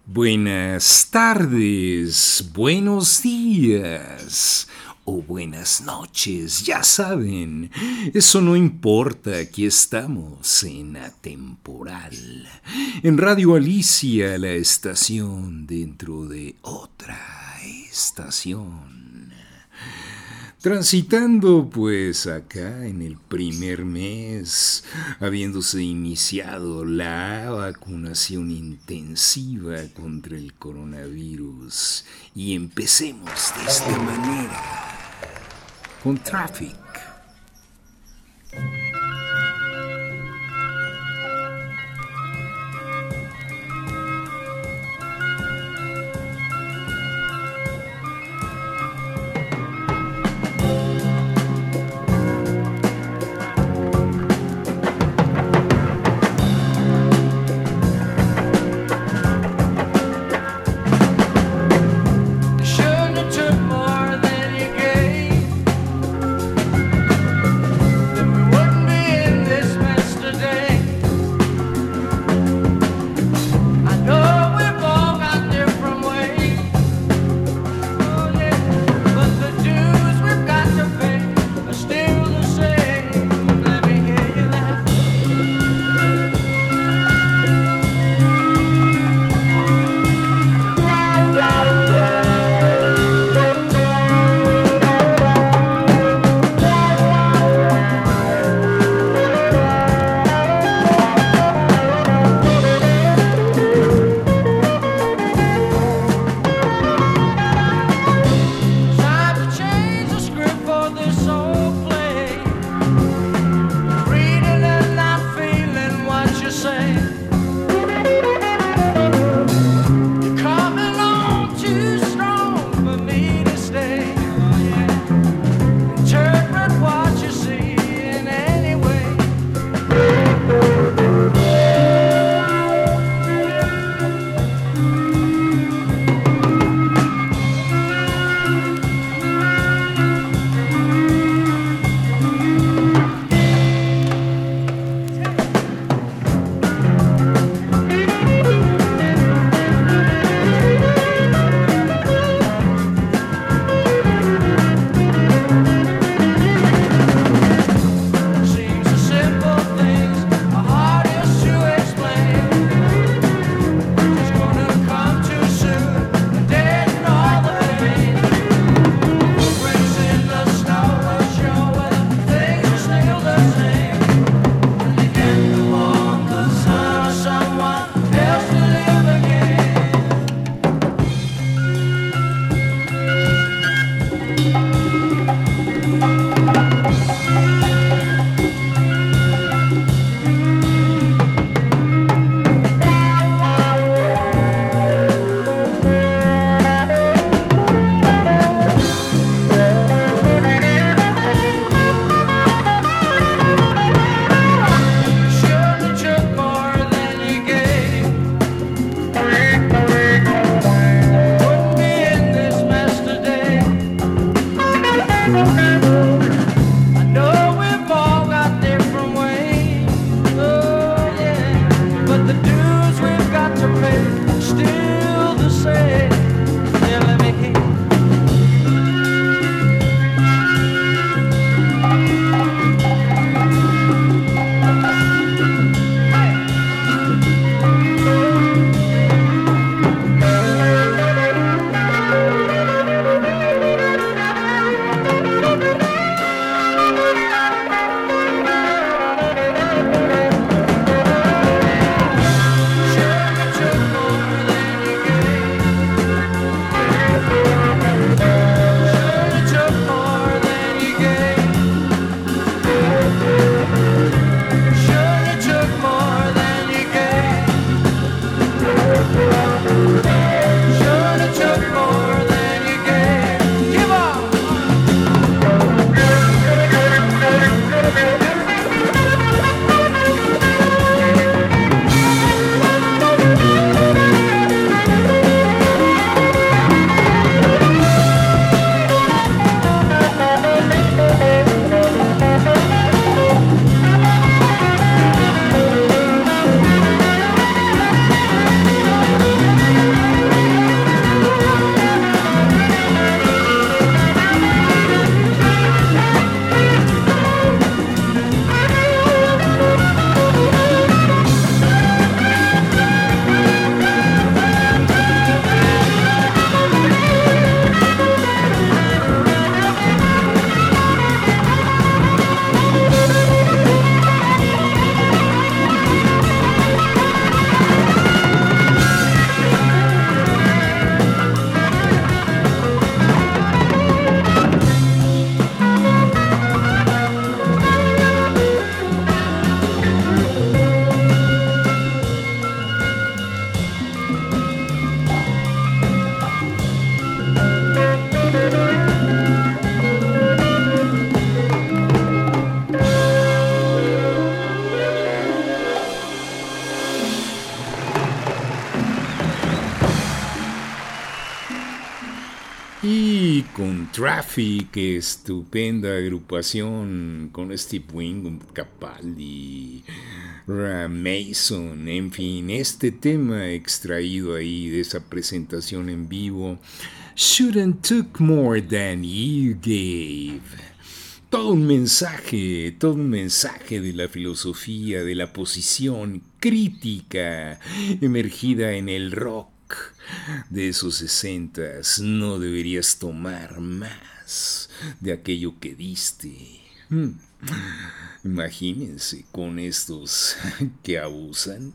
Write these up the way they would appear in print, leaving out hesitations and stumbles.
Buenas tardes, buenos días o buenas noches, ya saben, eso no importa, aquí estamos en Atemporal, en Radio Alicia, la estación dentro de otra estación. Transitando pues acá en el primer mes, habiéndose iniciado la vacunación intensiva contra el coronavirus, y empecemos de esta manera, con Traffic. Y con Traffic, estupenda agrupación con Steve Winwood, Capaldi, Mason, en fin, este tema extraído ahí de esa presentación en vivo, Shouldn't Took More Than You Gave. Todo un mensaje de la filosofía, de la posición crítica emergida en el rock de esos 60s. No deberías tomar más de aquello que diste. Imagínense con estos que abusan.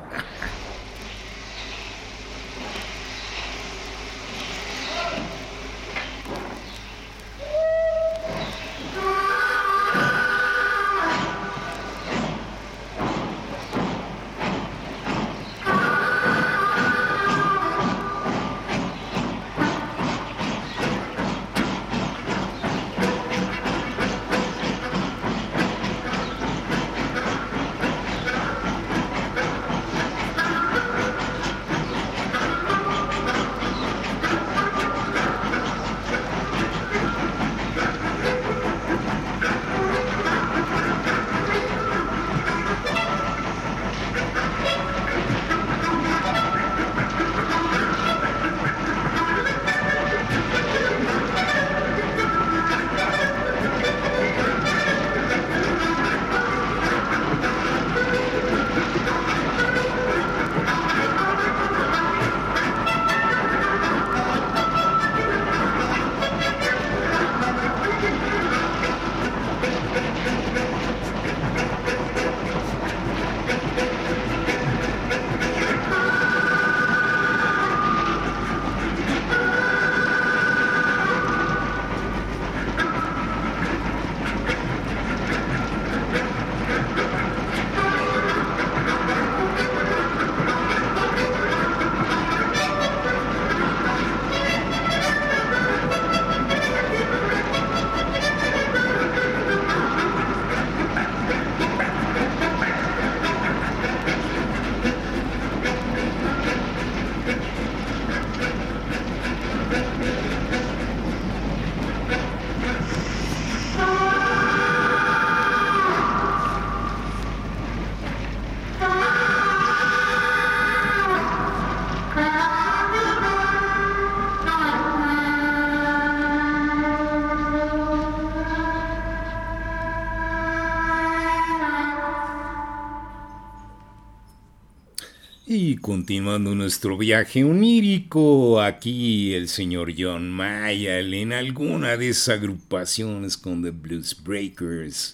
Y continuando nuestro viaje onírico, aquí el señor John Mayall en alguna de esas agrupaciones con The Blues Breakers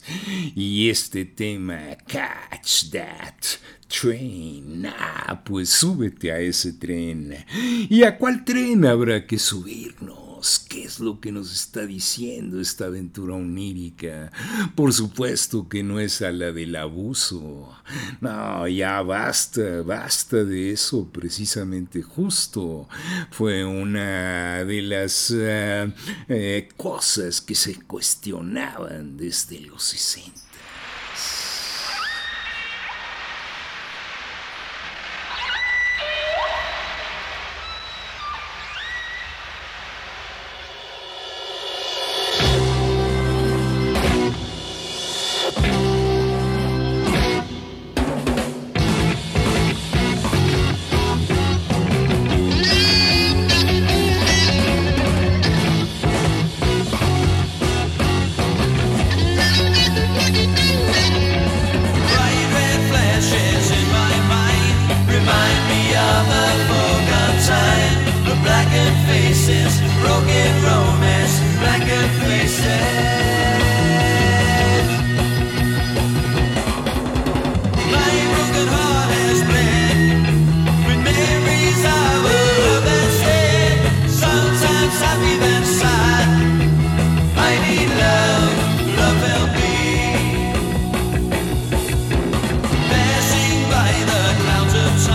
y este tema Catch That Train. Pues súbete a ese tren. ¿Y a cuál tren habrá que subirnos? ¿Qué es lo que nos está diciendo esta aventura onírica? Por supuesto que no es a la del abuso. No, ya basta de eso. Precisamente justo fue una de las cosas que se cuestionaban desde los 60.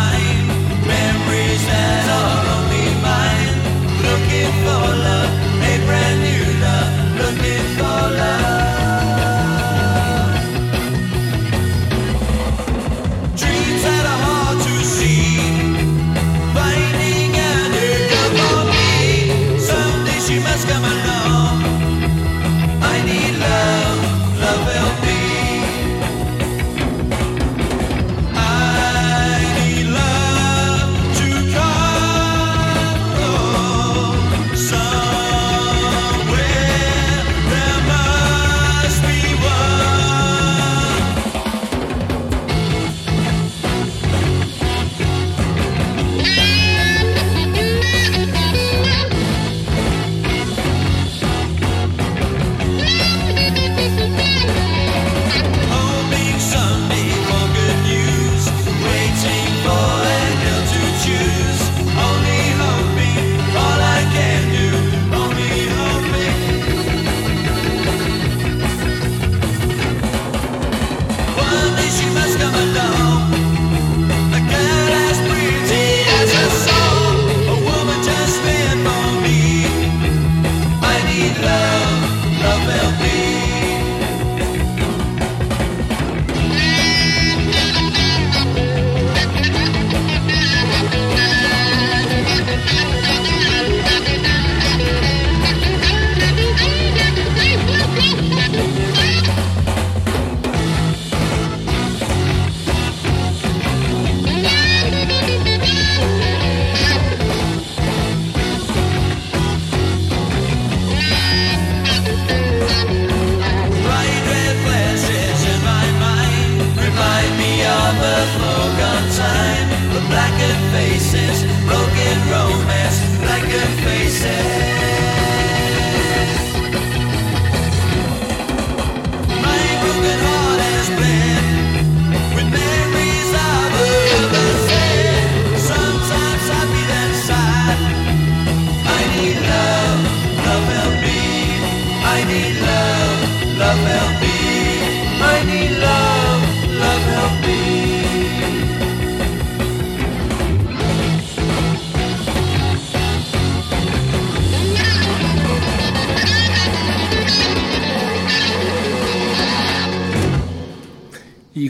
Memories that are only mine, looking for love.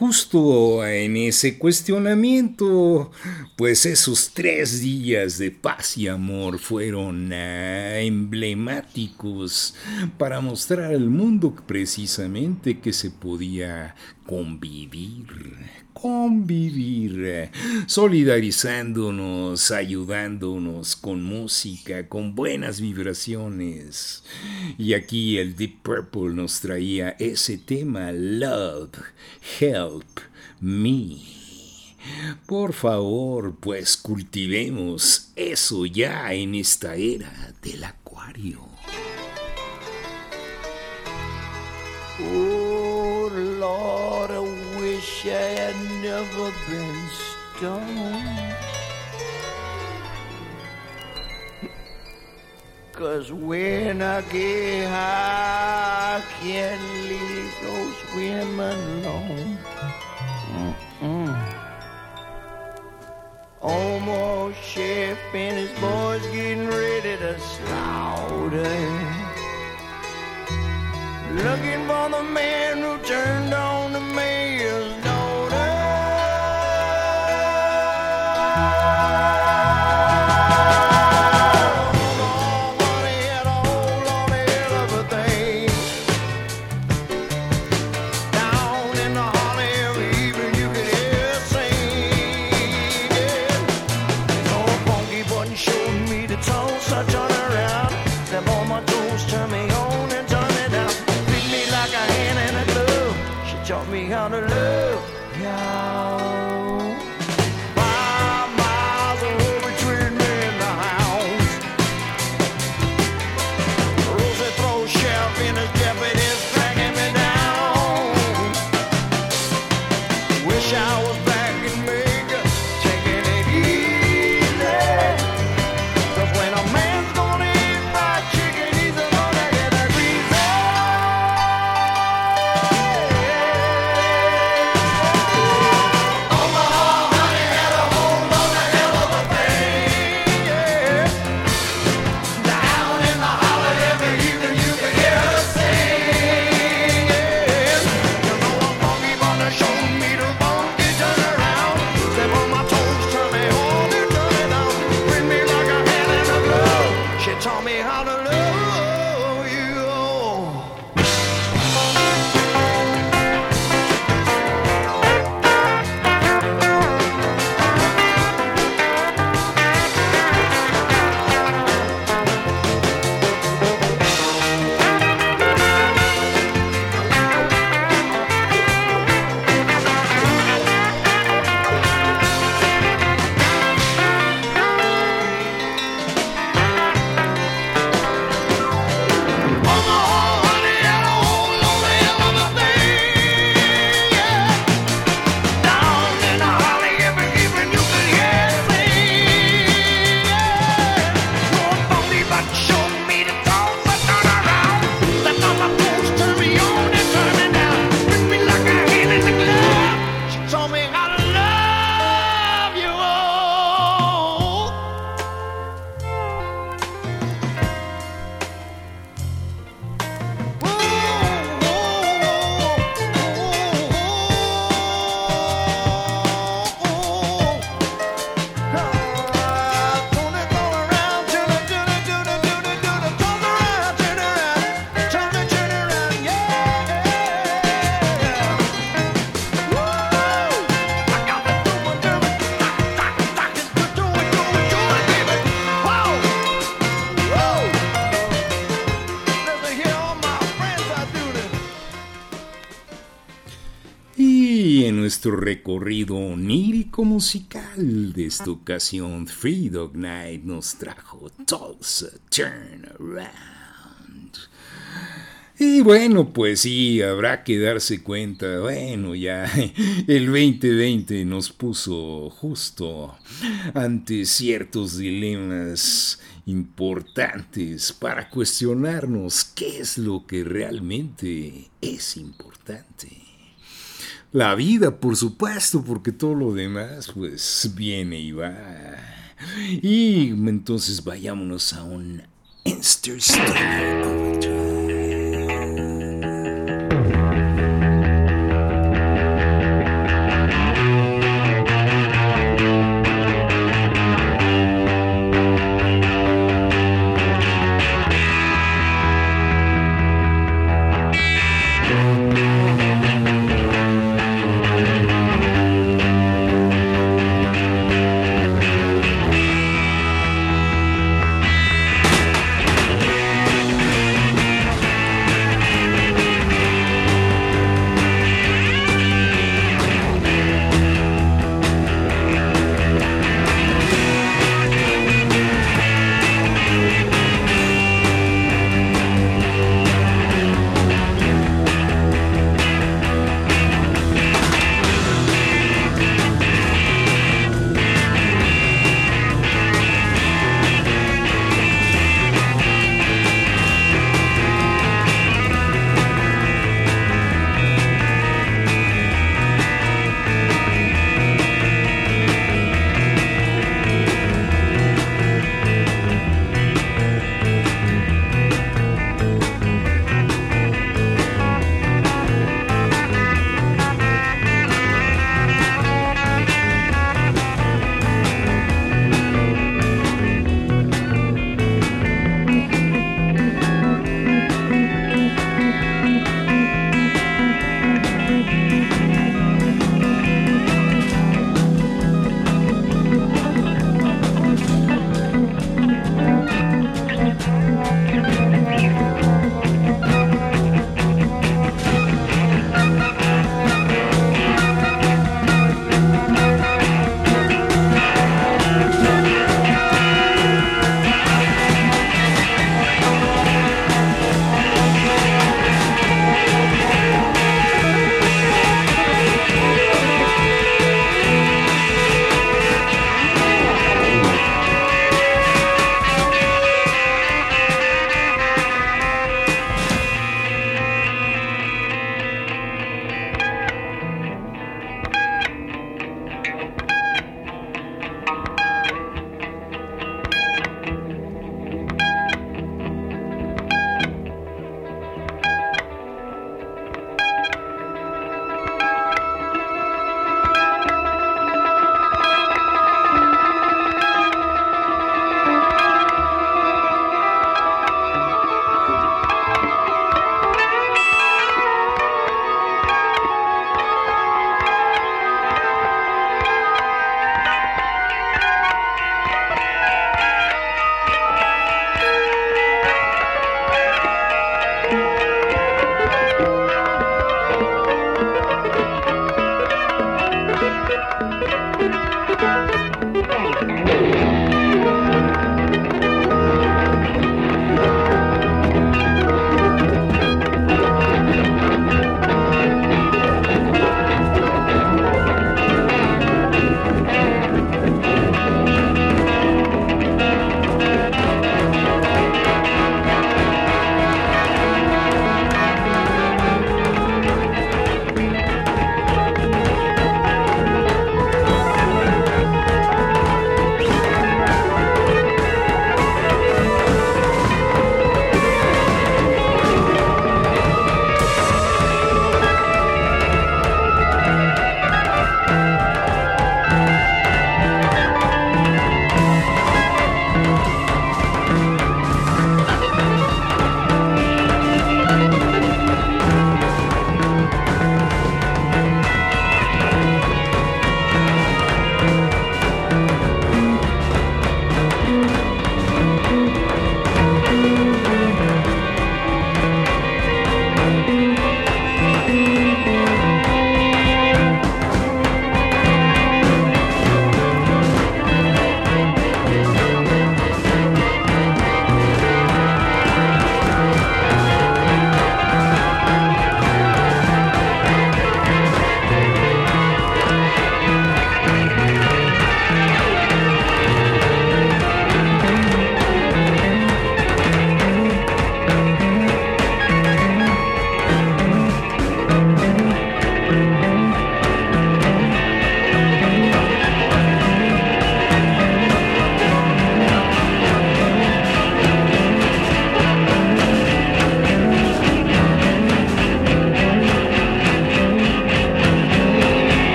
justo en ese cuestionamiento, pues esos 3 días de paz y amor fueron emblemáticos para mostrar al mundo precisamente que se podía convivir, solidarizándonos, ayudándonos con música, con buenas vibraciones. Y aquí el Deep Purple nos traía ese tema, Love, Help Me. Por favor, pues cultivemos eso ya en esta era del Acuario. Oh Lord, I wish I had never been stoned. 'Cause when I get high, I can't leave those women alone. Almost Chef and his boys getting ready to slaughter. Looking for the man who turned on the mayor's daughter. Oh, money had a whole lot of hell of a thing. Down in the holly every evening you could hear her singing. No funky button showed me the toast, I turn around. Step on my toes, turn me on and turn me down. Like a hand in a glove, she taught me how to love y'all. 5 miles of road between me and the house. Rosie throws Sheriff in his deputies, dragging me down. Wish I was back in Vegas, taking it easy. 'Cause when a man's gonna eat fried chicken, he's gonna get a greasy. Taught me how to love you. Nuestro recorrido onírico musical de esta ocasión, Three Dog Night nos trajo Tulsa Turnaround. Y bueno, pues sí, habrá que darse cuenta, bueno, ya el 2020 nos puso justo ante ciertos dilemas importantes para cuestionarnos qué es lo que realmente es importante. La vida, por supuesto, porque todo lo demás, pues, viene y va. Y entonces vayámonos a un Interstellar Overdrive.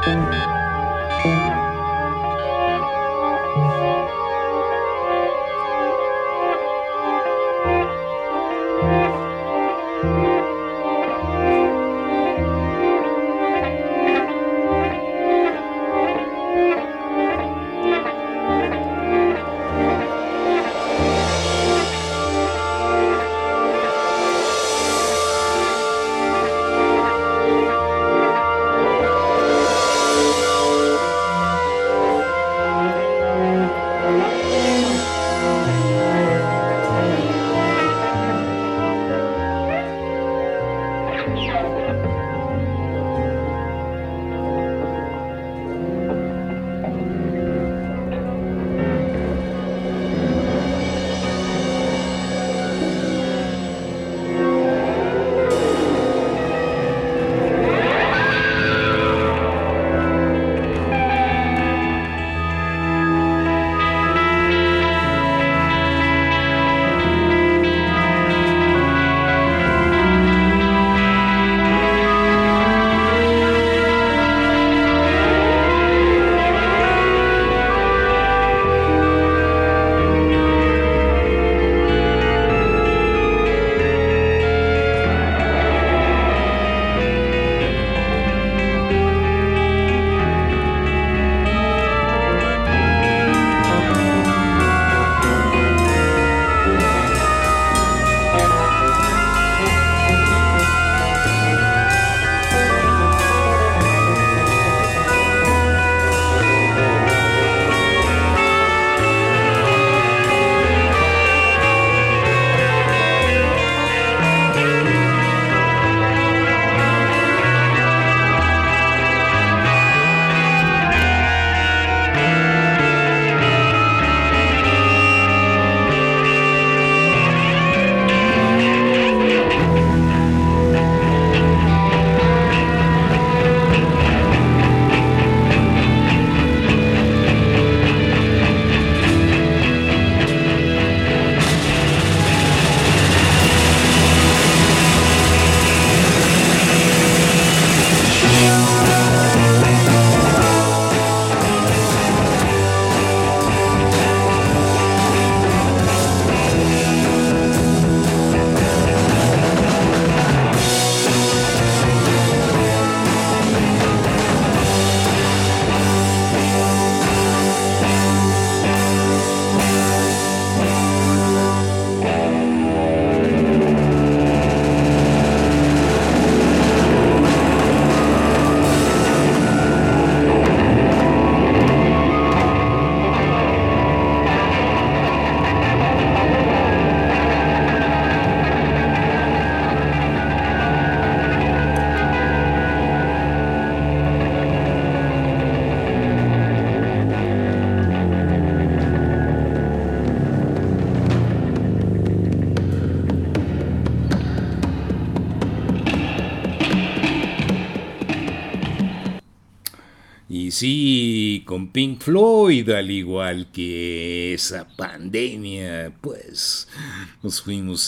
sí, con Pink Floyd, al igual que esa pandemia, pues nos fuimos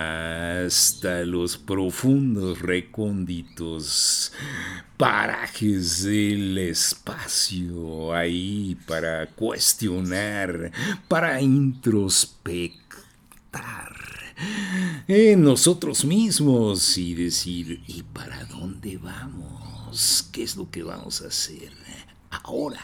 hasta los profundos, recónditos parajes del espacio, ahí para cuestionar, para introspectar en nosotros mismos y decir, ¿y para dónde vamos? ¿Qué es lo que vamos a hacer ahora?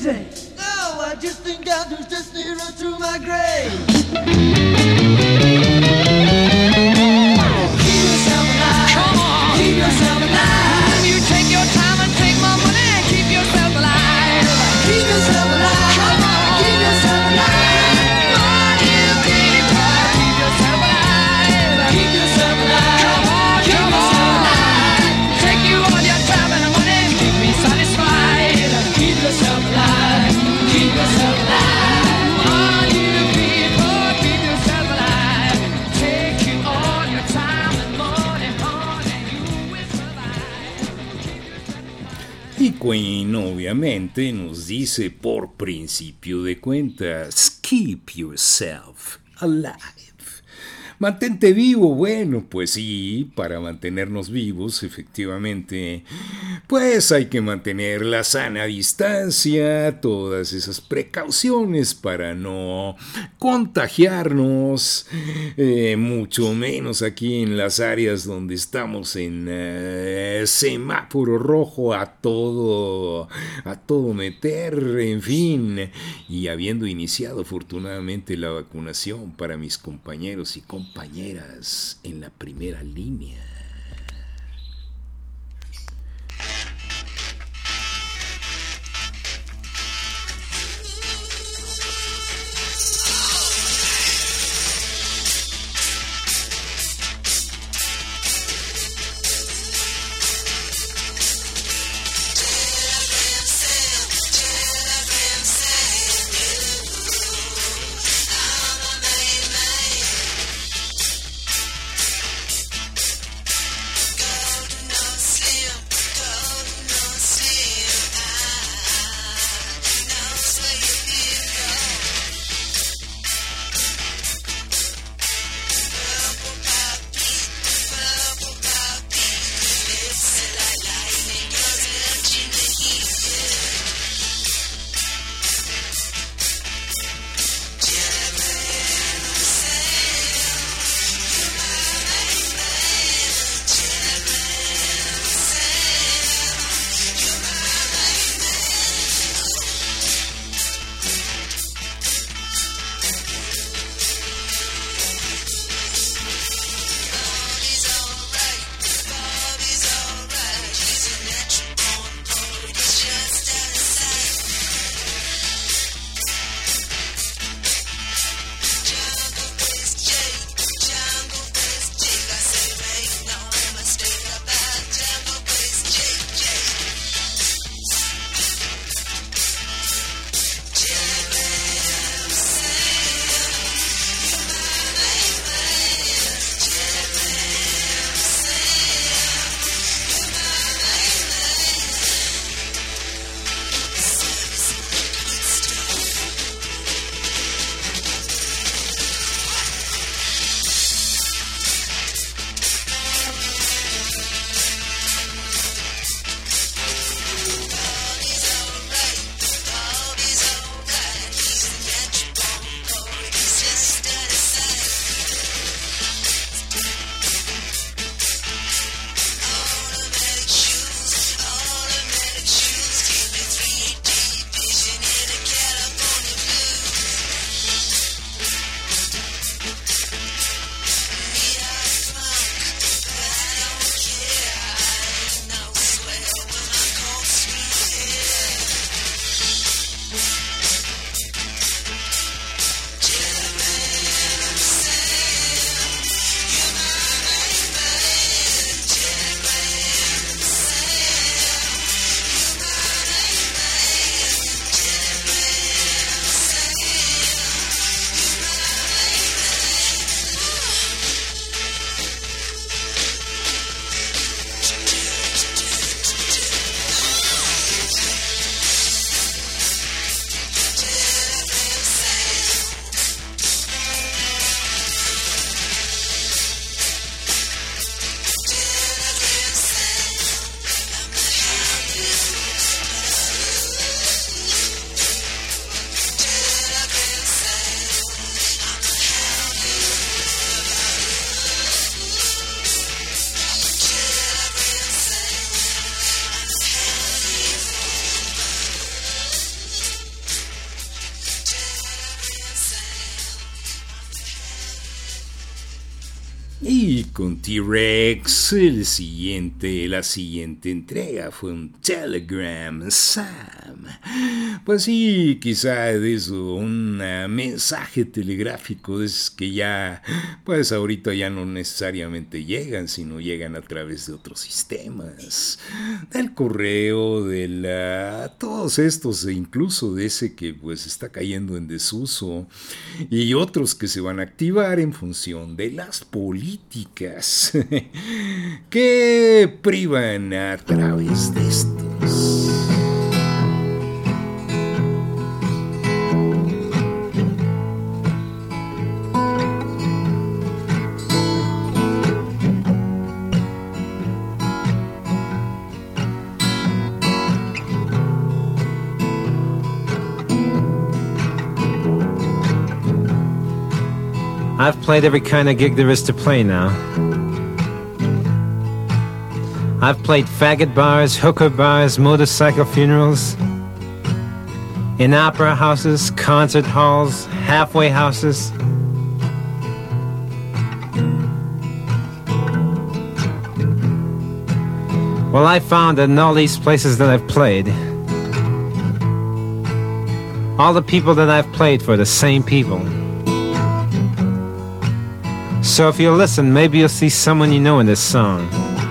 say? No, I just think I'll just stay right through my grave. Keep yourself alive. Come on. Keep yourself alive. You take your time and take my money. Keep yourself alive. Keep yourself alive. Come on. Keep yourself alive. Money people. Keep yourself alive. Keep yourself alive. Come on. Keep yourself alive. Take you all your time and money. Keep me satisfied. Keep yourself alive. Keep yourself alive. Money people. Keep yourself alive. Take you all your time and money, honey. You will survive. Y Queen obviamente nos dice por principio de cuentas, keep yourself alive. Mantente vivo, bueno, pues sí, para mantenernos vivos, efectivamente, pues hay que mantener la sana distancia, todas esas precauciones para no contagiarnos, mucho menos aquí en las áreas donde estamos en semáforo rojo a todo meter, en fin, y habiendo iniciado afortunadamente la vacunación para mis compañeros y compañeras en la primera línea. Y con T-Rex, la siguiente entrega fue un Telegram Sam. Pues sí, quizá de eso, un mensaje telegráfico de esos que ya, pues ahorita ya no necesariamente llegan, sino llegan a través de otros sistemas, del correo, todos estos, e incluso de ese que pues está cayendo en desuso, y otros que se van a activar en función de las políticas que privan a través de estos. I've played every kind of gig there is to play now. I've played faggot bars, hooker bars, motorcycle funerals, in opera houses, concert halls, halfway houses. Well, I found that in all these places that I've played, all the people that I've played for are the same people. So if you'll listen, maybe you'll see someone you know in this song.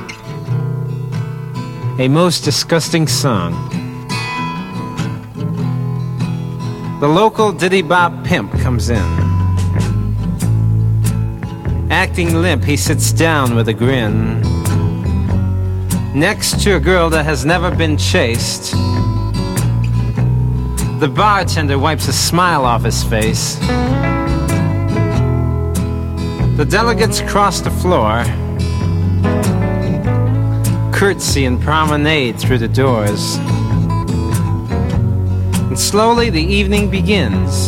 A most disgusting song. The local diddy-bop pimp comes in. Acting limp, he sits down with a grin. Next to a girl that has never been chased. The bartender wipes a smile off his face. The delegates cross the floor, curtsy and promenade through the doors. And slowly the evening begins.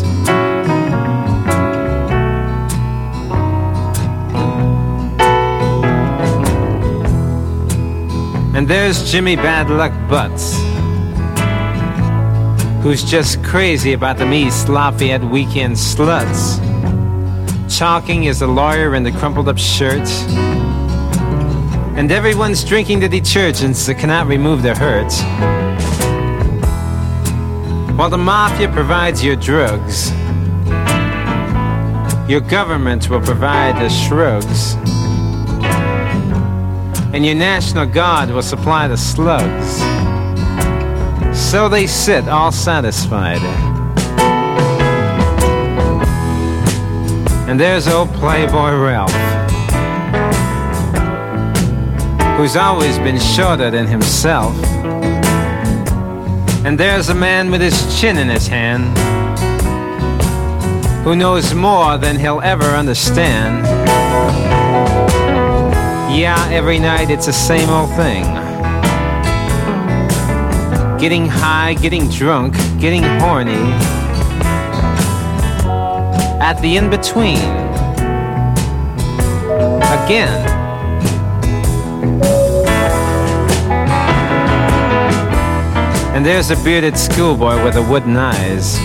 And there's Jimmy Bad Luck Butts, who's just crazy about them East Lafayette weekend sluts. Chalking is a lawyer in the crumpled up shirt. And everyone's drinking the detergents that cannot remove their hurt. While the mafia provides your drugs, your government will provide the shrugs. And your National Guard will supply the slugs. So they sit all satisfied. And there's old Playboy Ralph, who's always been shorter than himself. And there's a man with his chin in his hand, who knows more than he'll ever understand. Yeah, every night it's the same old thing. Getting high, getting drunk, getting horny. At the in-between, again. And there's a bearded schoolboy with the wooden eyes,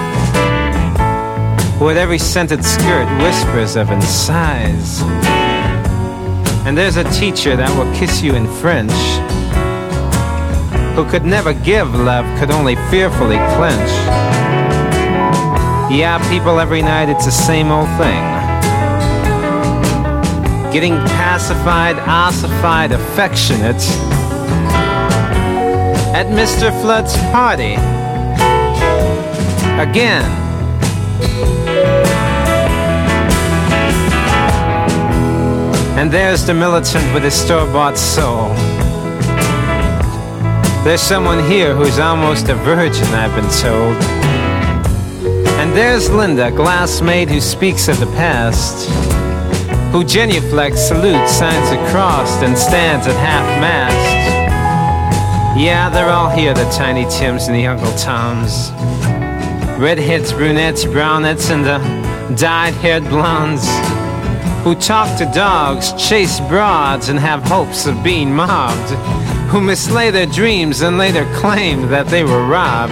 who at every scented skirt whispers of in sighs. And there's a teacher that will kiss you in French, who could never give love, could only fearfully clench. Yeah, people, every night it's the same old thing. Getting pacified, ossified, affectionate at Mr. Flood's party. Again. And there's the militant with his store-bought soul. There's someone here who's almost a virgin, I've been told. And there's Linda, glass-maid who speaks of the past, who genuflects, salutes, signs a cross, and stands at half-mast. Yeah, they're all here, the Tiny Tims and the Uncle Toms. Redheads, brunettes, brownettes, and the dyed-haired blondes, who talk to dogs, chase broads, and have hopes of being mobbed, who mislay their dreams and later claim that they were robbed.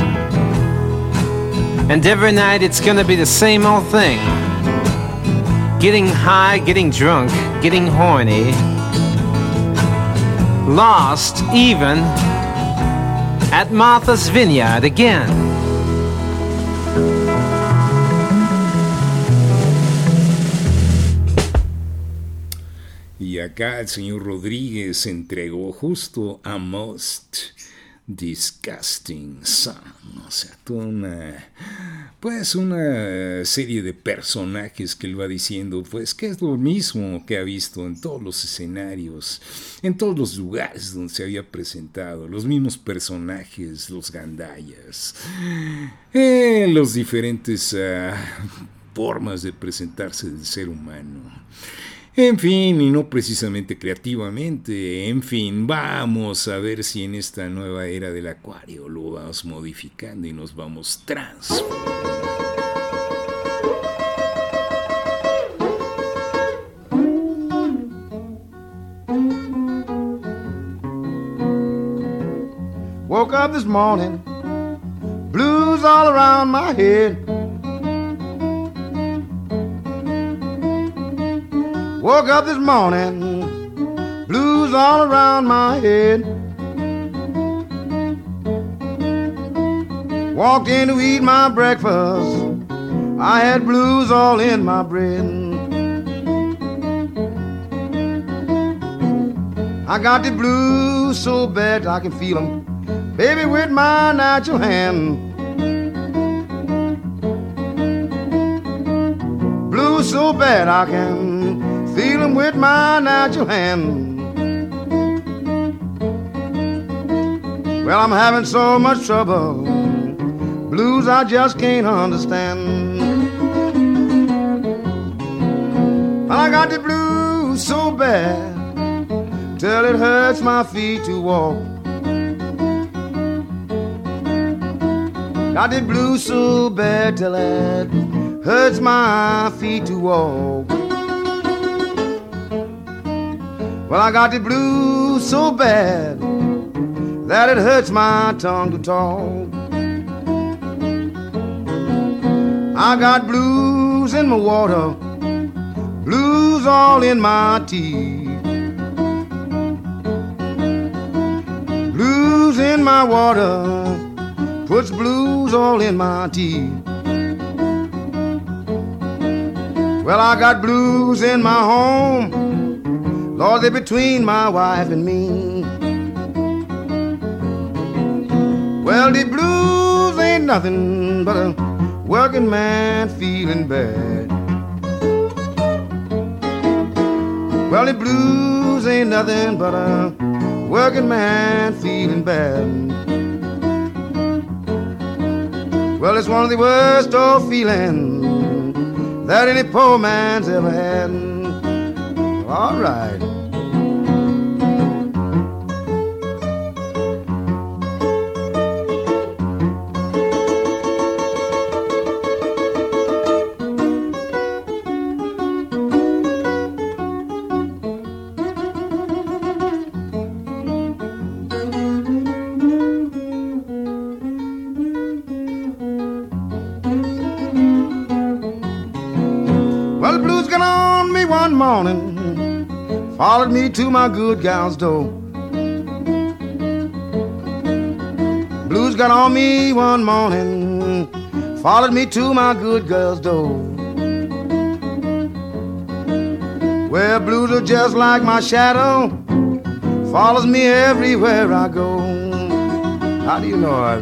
And every night it's gonna be the same old thing. getting high, getting drunk, getting horny, lost even at Martha's Vineyard again. Y acá el señor Rodríguez entregó justo a Most Disgusting Son, o sea, toda una serie de personajes que él va diciendo, pues que es lo mismo que ha visto en todos los escenarios, en todos los lugares donde se había presentado, los mismos personajes, los gandayas, los diferentes formas de presentarse del ser humano. En fin, y no precisamente creativamente, en fin, vamos a ver si en esta nueva era del acuario lo vamos modificando y nos vamos transformando. Woke up this morning, blues all around my head. Woke up this morning, blues all around my head. Walked in to eat my breakfast, I had blues all in my bread. I got the blues so bad I can feel them, baby, with my natural hand. Blues so bad I can feel them with my natural hand. Well, I'm having so much trouble, blues I just can't understand. I got the blues so bad till it hurts my feet to walk. Got the blues so bad till it hurts my feet to walk. Well, I got the blues so bad that it hurts my tongue to talk. I got blues in my water, blues all in my tea. Blues in my water, puts blues all in my tea. Well, I got blues in my home, Lord, they're between my wife and me. Well, the blues ain't nothing but a working man feeling bad. Well, the blues ain't nothing but a working man feeling bad. Well, it's one of the worst old feelings that any poor man's ever had. All right. Followed me to my good gal's door. Blues got on me one morning, followed me to my good girl's door. Well, blues are just like my shadow, follows me everywhere I go. How do you know it?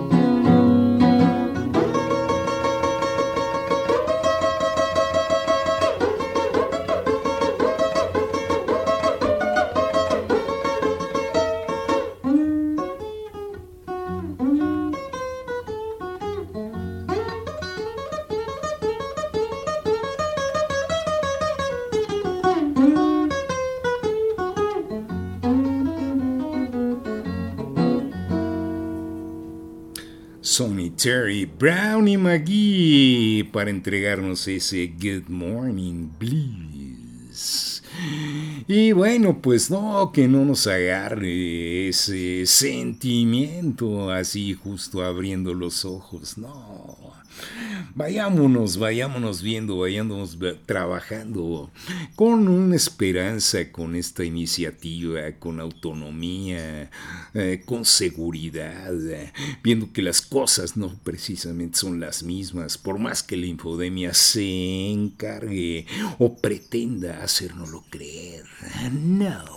Sonny Terry, Brownie McGhee, para entregarnos ese Good Morning Blues. Y bueno, pues no, que no nos agarre ese sentimiento así justo abriendo los ojos, no. Vayámonos viendo, vayámonos trabajando con una esperanza, con esta iniciativa, con autonomía, con seguridad, viendo que las cosas no precisamente son las mismas, por más que la infodemia se encargue o pretenda hacérnoslo creer. No.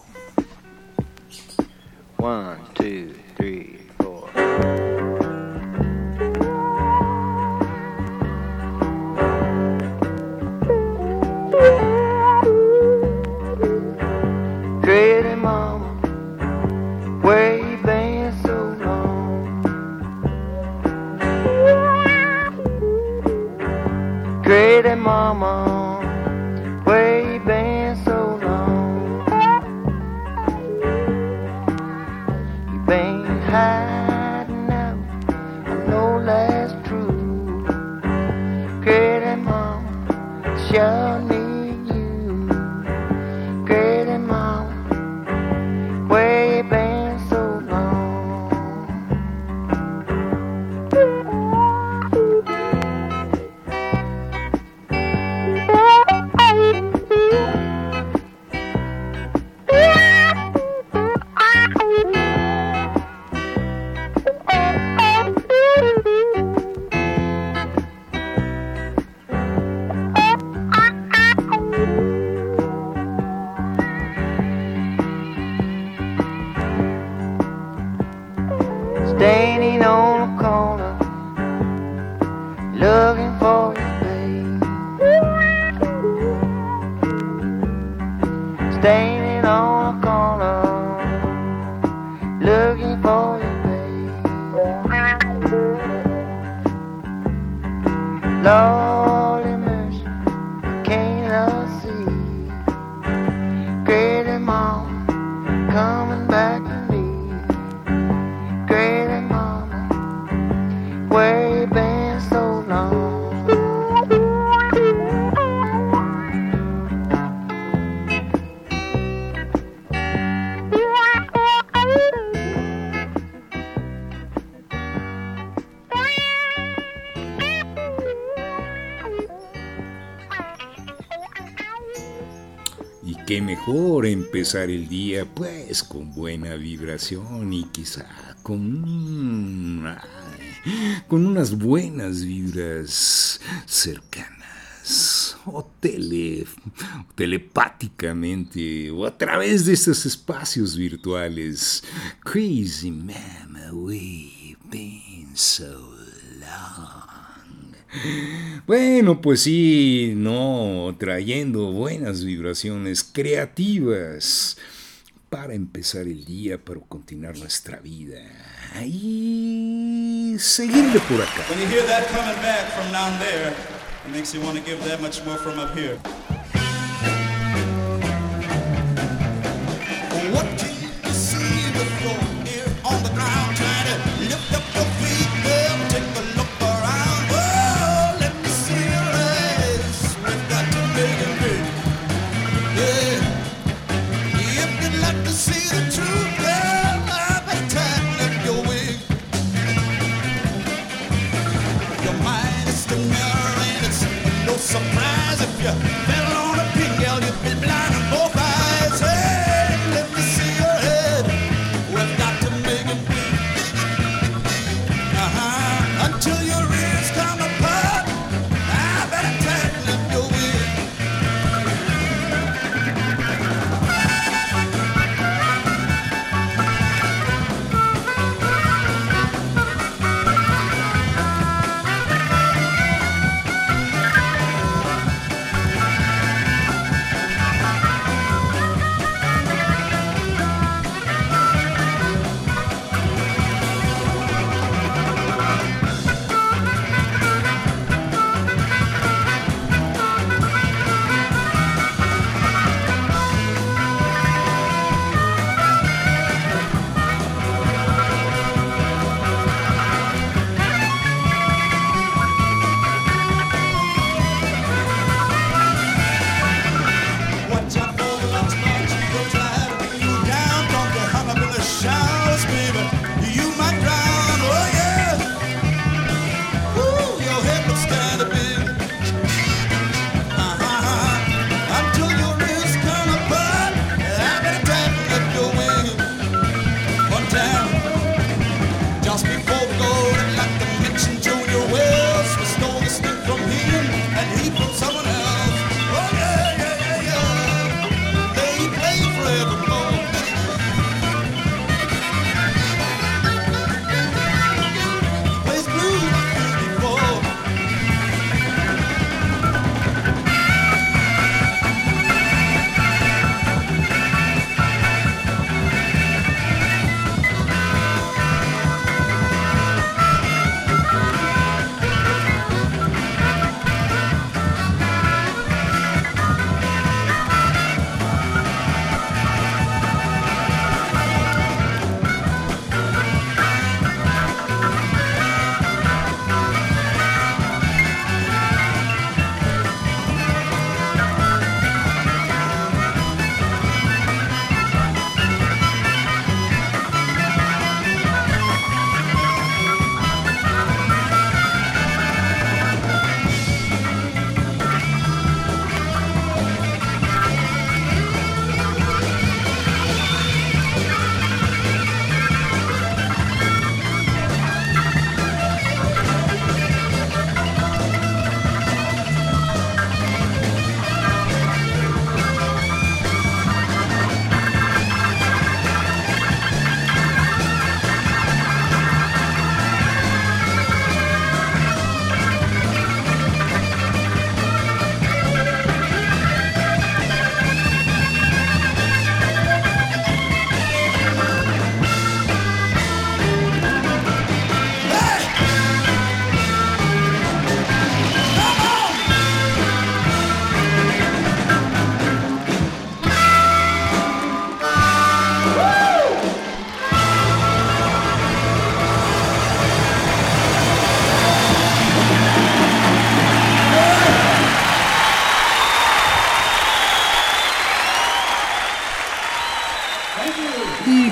1, 2, 3, 4. Pretty mama, where you been so long? Pretty mama, where you been so long? You been hiding out, I know that's true. Pretty mama, sure need you. Pretty mama, where you been so long? Standing on a corner, looking for you, babe. Standing on a corner, looking for you, babe. Lord have mercy, can't I see? Great mom coming back to me. Great mama, where you been so long? Y qué mejor empezar el día pues con buena vibración y quizá con unas buenas vibras cercanas o telepáticamente o a través de estos espacios virtuales. Crazy mama, we've been so long. Bueno, pues sí, no, trayendo buenas vibraciones creativas para empezar el día, para continuar nuestra vida y seguirle por acá. When you hear that coming back from down there, it makes you want to give that much more from up here. What can you see before here on the ground? Try to lift up your feet, girl, take a look around. Oh, let me see your eyes. We've got to make it big. Yeah. If you'd like to see the truth, girl, I better tighten up your wig. Your mind is the mirror and it's no surprise if you fell on a pin, girl, you'd be blind in both eyes. Hey, let me see your head. We've got to make it big. Until your ears come apart, I better tighten up your wig.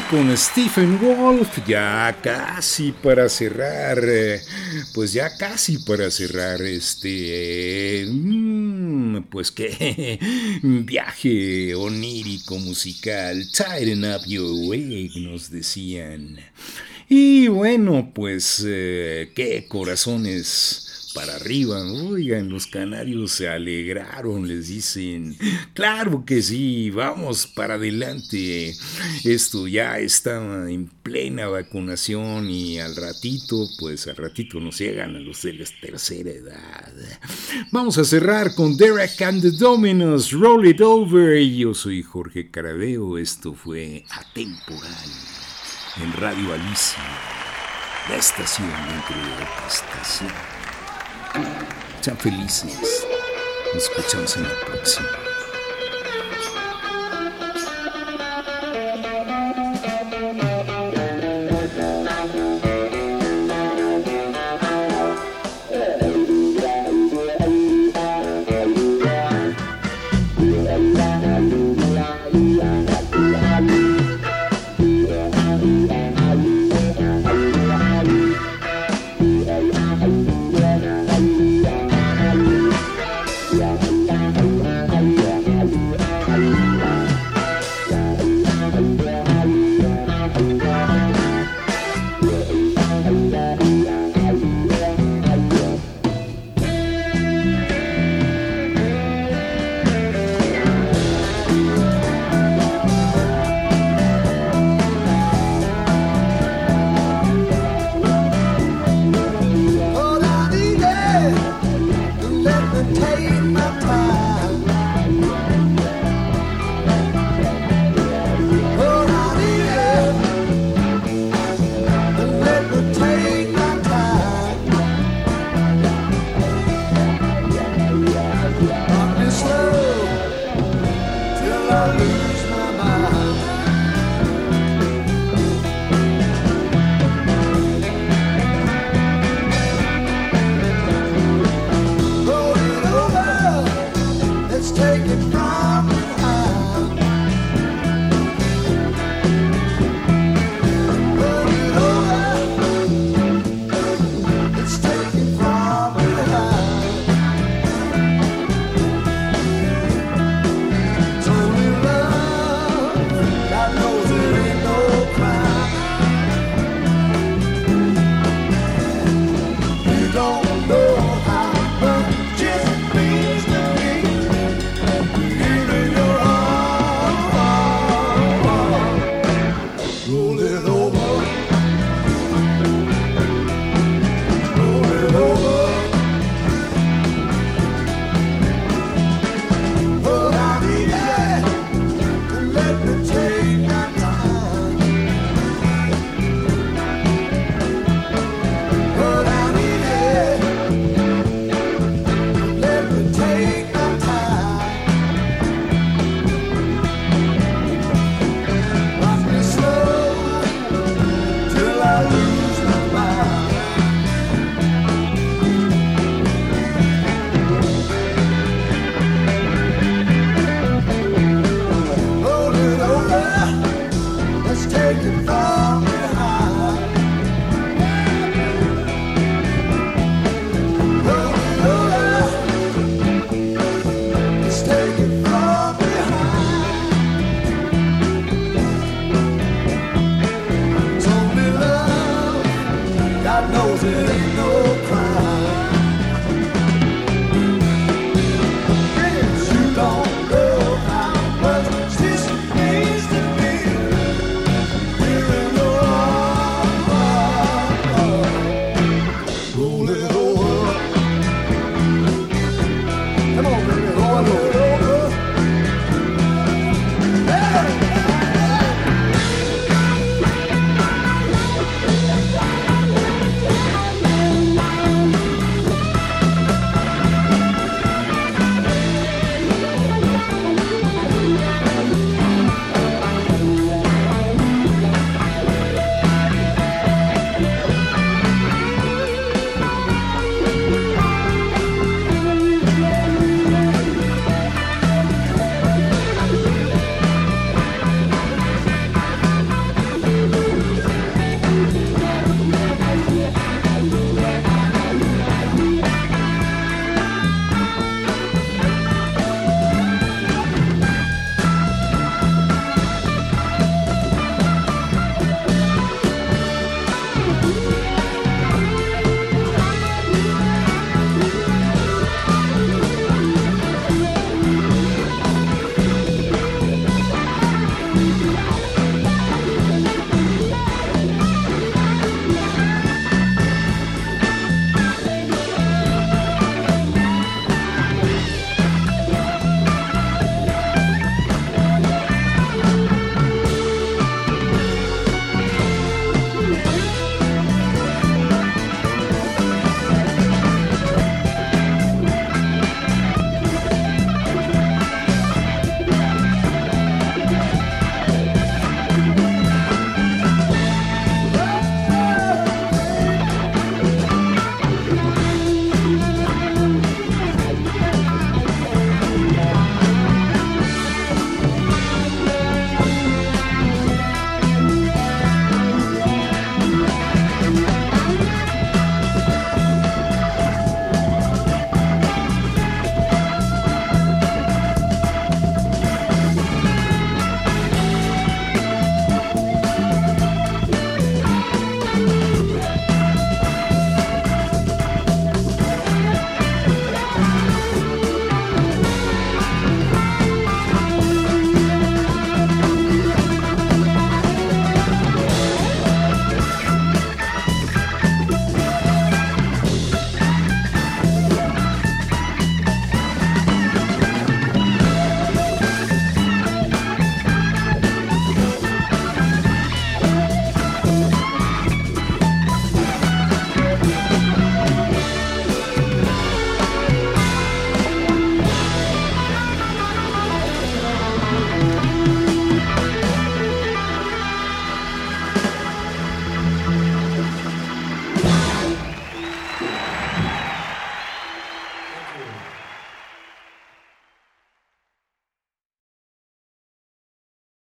con Stephen Wolf, ya casi para cerrar, pues ya casi para cerrar pues qué viaje onírico musical. Tighten up your wig, nos decían. Y bueno, pues qué corazones para arriba. Oigan, los canarios se alegraron, les dicen, claro que sí, vamos para adelante. Esto ya está en plena vacunación y al ratito nos llegan a los de la tercera edad. Vamos a cerrar con Derek and the Dominos, Roll It Over. Yo soy Jorge Caraveo, esto fue Atemporal en Radio Alicia, la estación dentro de otra estación. Sean felices. Nos escuchamos en la próxima.